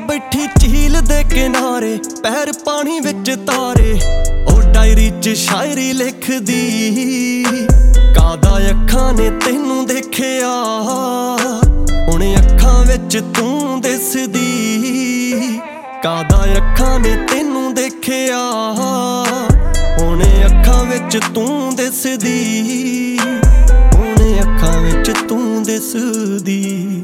बैठी झील दे किनारे पैर पानी विच तारे ओ डायरी च शायरी लिखदी कादा अखां ने तैनू देखिया हुण अखां विच तू दिसदी कादा अखां ने तैनू देखिया हुण अखां विच तू दिसदी हुण अखां विच तू दिसदी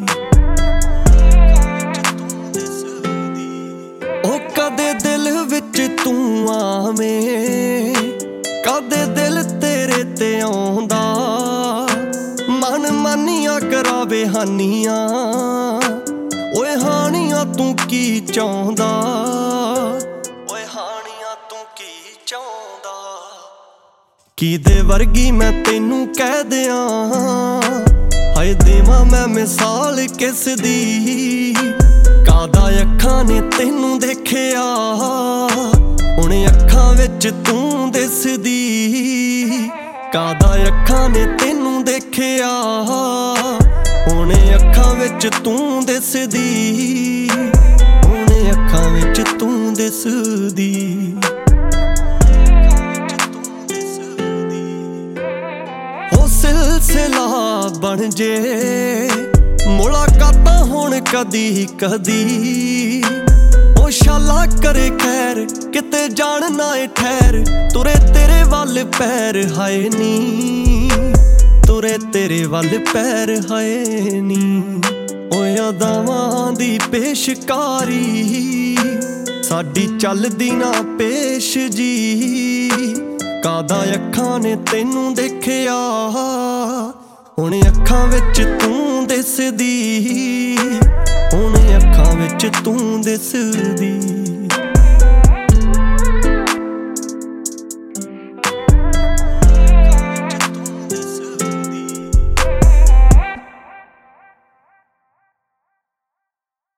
कदे दिल विच तू आवें कदे दिल तेरे ते आउंदा मन मानिया करावे हानियां ओए हानियां तू की चाहुंदा ओए हानियां तू की चाहुंदा किदे वर्गी मैं तैनू कह दियां हाय देवां मैं मिसाल किस दी कादा अखां ने तैनू देखिया हुण अखां विच तू दिसदी कादा अखां ने तैनू देखिया हुण अखां विच तू दिसदी हुण अखां विच तू दिसदी हो सिलसिला बन जे मुलाकातां हुण कदी कदी ओ शाला करे खैर किते जान ना ठहर तुरे तेरे वल पैर हाय नी तुरे तेरे वल पैर हाय नी ओ अदावां दी पेशकारी साडी चलदी ना पेश जी कादा अखां ने तैनू देखिया हुण अखां विच तू दिसदी हुण अखां विच तू दिसदी।